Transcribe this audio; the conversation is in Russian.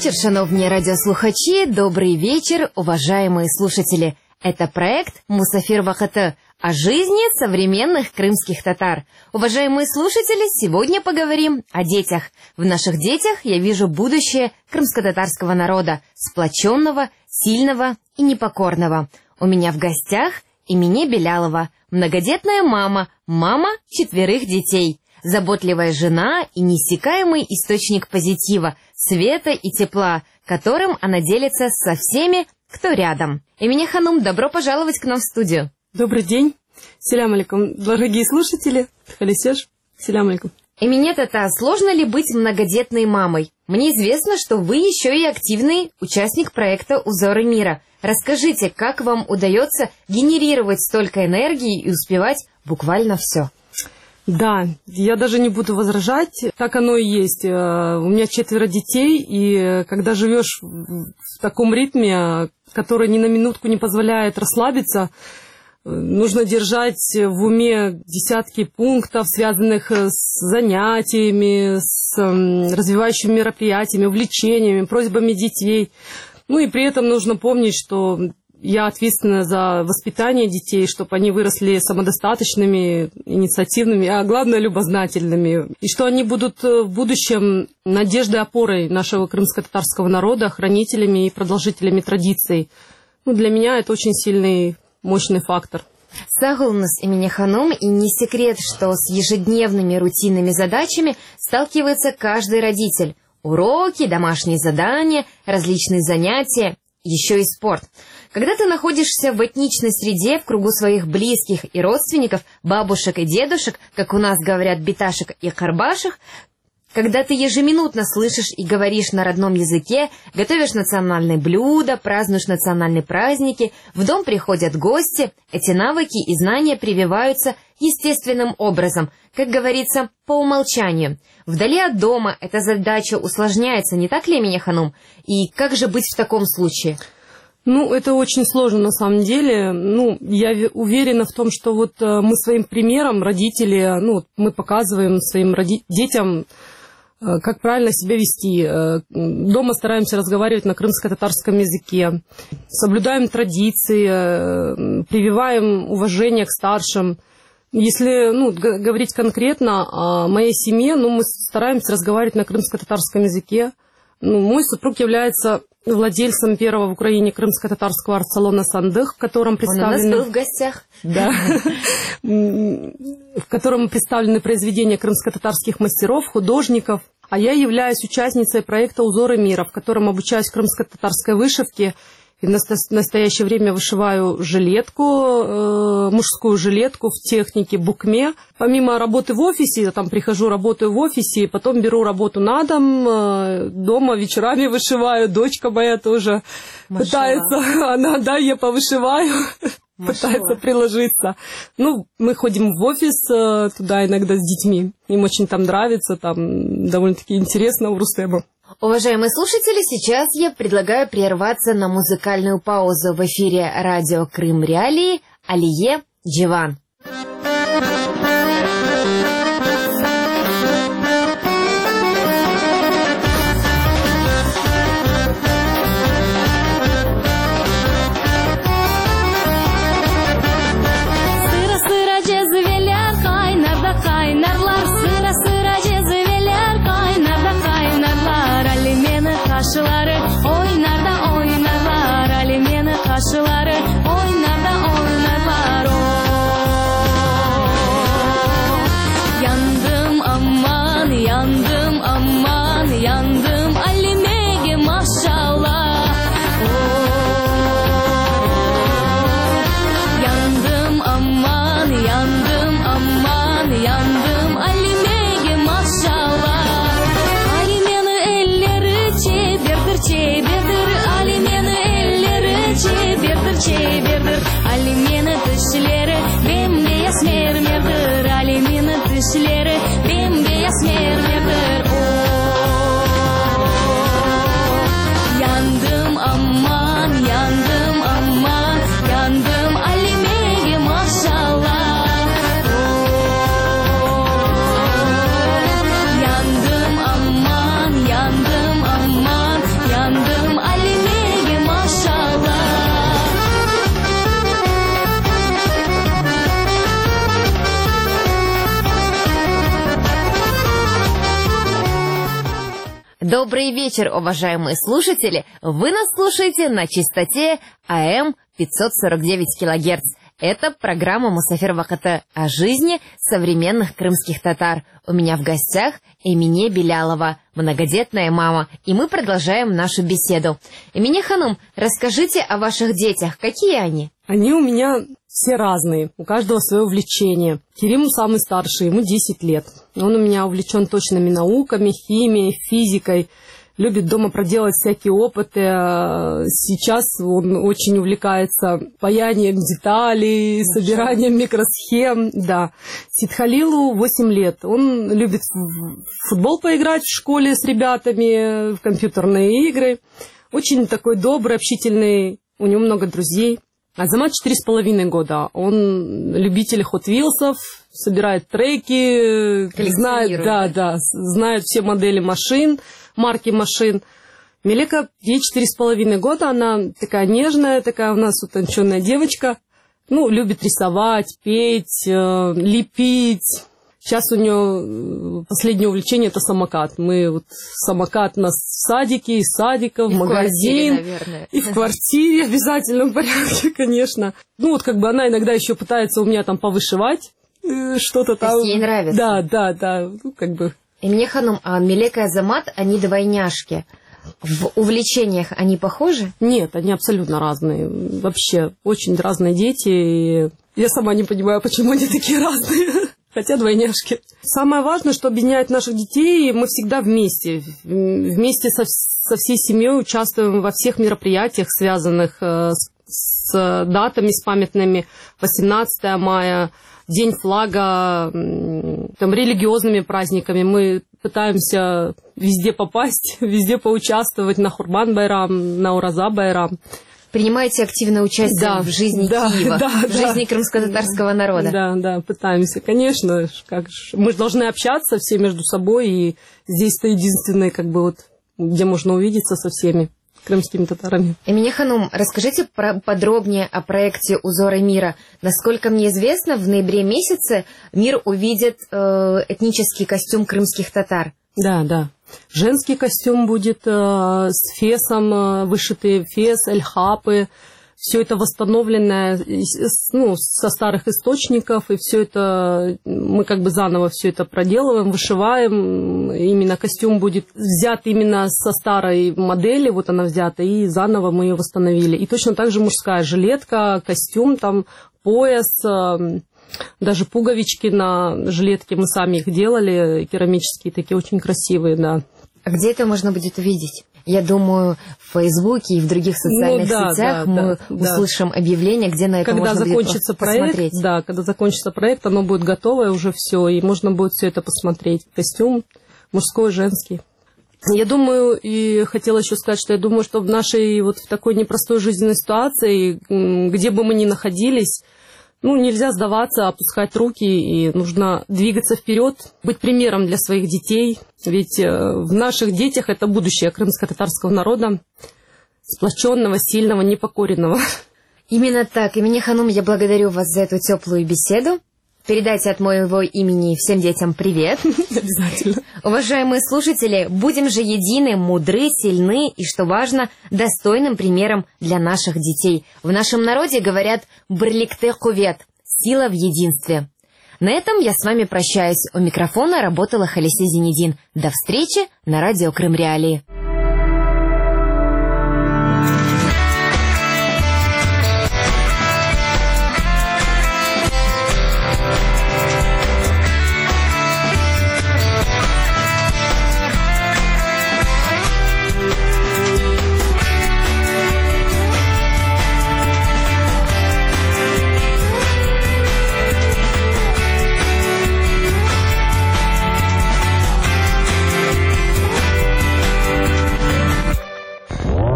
вечер, шановні радіослухачі, добрый вечер, уважаемые слушатели. Это проект «Мусафир Вахаты» о жизни современных крымских татар. Уважаемые слушатели, сегодня поговорим о детях. В наших детях я вижу будущее крымско-татарского народа, сплоченного, сильного и непокорного. У меня в гостях Эмине Белялова, многодетная мама 4 детей, заботливая жена и неиссякаемый источник позитива, света и тепла, которым она делится со всеми, кто рядом. Эмине Ханум, добро пожаловать к нам в студию. Добрый день. Селям алейкум, дорогие слушатели. Халисеш. Селям алейкум. Эмине Тата, сложно ли быть многодетной мамой? Мне известно, что вы еще и активный участник проекта «Узоры мира». Расскажите, как вам удается генерировать столько энергии и успевать буквально все? Да, я даже не буду возражать, так оно и есть. У меня 4 детей, и когда живешь в таком ритме, который ни на минутку не позволяет расслабиться, нужно держать в уме десятки пунктов, связанных с занятиями, с развивающими мероприятиями, увлечениями, просьбами детей. Ну и при этом нужно помнить, что я ответственна за воспитание детей, чтобы они выросли самодостаточными, инициативными, а главное, любознательными. И что они будут в будущем надеждой, опорой нашего крымско-татарского народа, хранителями и продолжителями традиций. Ну, для меня это очень сильный, мощный фактор. Сагулнус, Эмине Ханум, и не секрет, что с ежедневными рутинными задачами сталкивается каждый родитель. Уроки, домашние задания, различные занятия, еще и спорт. Когда ты находишься в этничной среде, в кругу своих близких и родственников, бабушек и дедушек, как у нас говорят биташек и карбашек, когда ты ежеминутно слышишь и говоришь на родном языке, готовишь национальные блюда, празднуешь национальные праздники, в дом приходят гости, эти навыки и знания прививаются естественным образом, как говорится, по умолчанию. Вдали от дома эта задача усложняется, не так ли, Эмине Ханум? И как же быть в таком случае? Ну, это очень сложно на самом деле. Ну, я уверена в том, что вот мы своим примером, родители, мы показываем своим детям, как правильно себя вести. Дома стараемся разговаривать на крымско-татарском языке, соблюдаем традиции, прививаем уважение к старшим. Если говорить конкретно о моей семье, мы стараемся разговаривать на крымско-татарском языке. Мой супруг является владельцем первого в Украине крымско-татарского арт-салона «Сандых», в котором представлены... Он у нас был в гостях. Да. В котором представлены произведения крымско-татарских мастеров, художников. А я являюсь участницей проекта «Узоры мира», в котором обучаюсь крымско-татарской вышивке. И в настоящее время вышиваю жилетку, мужскую жилетку в технике букме. Помимо работы в офисе, я там прихожу, работаю в офисе, потом беру работу на дом, дома вечерами вышиваю. Дочка моя тоже пытается, я повышиваю, пытается приложиться. Мы ходим в офис туда иногда с детьми. Им очень там нравится, там довольно-таки интересно у Рустема. Уважаемые слушатели, сейчас я предлагаю прерваться на музыкальную паузу в эфире радио Крым Реалии Алие Дживан. Oynar da oynarlar, oynar da oynarlar, Добрый вечер, уважаемые слушатели! Вы нас слушаете на частоте АМ 549 кГц. Это программа «Мусафир Вакыты» о жизни современных крымских татар. У меня в гостях Эмине Белялова, многодетная мама, и мы продолжаем нашу беседу. Эмине Ханум, расскажите о ваших детях. Какие они? Они у меня все разные, у каждого свое увлечение. Кериму самый старший, ему 10 лет. Он у меня увлечен точными науками, химией, физикой. Любит дома проделать всякие опыты. Сейчас он очень увлекается паянием деталей, собиранием микросхем. Да. Сидхалилу 8 лет. Он любит в футбол поиграть в школе с ребятами, в компьютерные игры. Очень такой добрый, общительный. У него много друзей. Азамат 4,5 года. Он любитель Hot Wheels'ов, собирает треки, знает все модели машин, марки машин. Мелека, ей 4,5 года, она такая нежная, такая у нас утонченная девочка. Любит рисовать, петь, лепить. Сейчас у нее последнее увлечение – это самокат. Самокат у нас в садике, из садика, в магазин. И в квартире в обязательном порядке, конечно. Она иногда еще пытается у меня там повышивать что-то там. То есть ей нравится? Да. Эмине Ханум, а Мелека и Азамат, они двойняшки. В увлечениях они похожи? Нет, они абсолютно разные. Вообще, очень разные дети. И я сама не понимаю, почему они такие разные. Хотя двойняшки. Самое важное, что объединяет наших детей, мы всегда вместе. Вместе со всей семьей участвуем во всех мероприятиях, связанных с датами, с памятными. 18 мая, День флага, религиозными праздниками. Мы пытаемся везде попасть, везде поучаствовать на Хурбан-байрам, на Ураза-байрам. Принимаете активное участие в жизни Киева, в жизни крымско-татарского народа. Да, пытаемся, конечно. Мы же должны общаться все между собой, и здесь-то единственное, где можно увидеться со всеми крымскими татарами. Эмине Ханум, расскажите подробнее о проекте «Узоры мира». Насколько мне известно, в ноябре месяце мир увидит этнический костюм крымских татар. Да. Женский костюм будет с фесом, вышитый фес, эльхапы. Все это восстановленное со старых источников, и все это мы заново все это проделываем, вышиваем. Именно костюм будет взят именно со старой модели, вот она взята, и заново мы ее восстановили. И точно так же мужская жилетка, костюм, пояс, даже пуговички на жилетке мы сами их делали, керамические, такие очень красивые, да. А где это можно будет увидеть? Я думаю, в Фейсбуке и в других социальных сетях мы услышим объявление, где на это можно будет посмотреть. Да, когда закончится проект, оно будет готовое уже все, и можно будет все это посмотреть. Костюм мужской, женский. Я думаю, и хотела еще сказать, что я думаю, что в нашей в такой непростой жизненной ситуации, где бы мы ни находились, нельзя сдаваться, опускать руки, и нужно двигаться вперед, быть примером для своих детей. Ведь в наших детях это будущее крымско-татарского народа, сплоченного, сильного, непокоренного. Именно так. Эмине Ханум, я благодарю вас за эту теплую беседу. Передайте от моего имени всем детям привет. Обязательно. Уважаемые слушатели, будем же едины, мудры, сильны и, что важно, достойным примером для наших детей. В нашем народе говорят «брликте кувет» – сила в единстве. На этом я с вами прощаюсь. У микрофона работала Халисе Зенедин. До встречи на радио Крым Реалии.